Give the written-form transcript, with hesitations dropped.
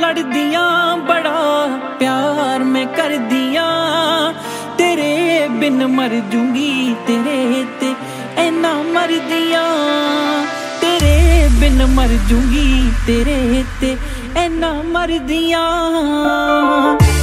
लड़दियां बड़ा प्यार मैं कर दिया तेरे बिन मर जूंगी तेरे ते ऐना मर दिया तेरे बिन मर जूंगी तेरे ते ऐना मर दिया।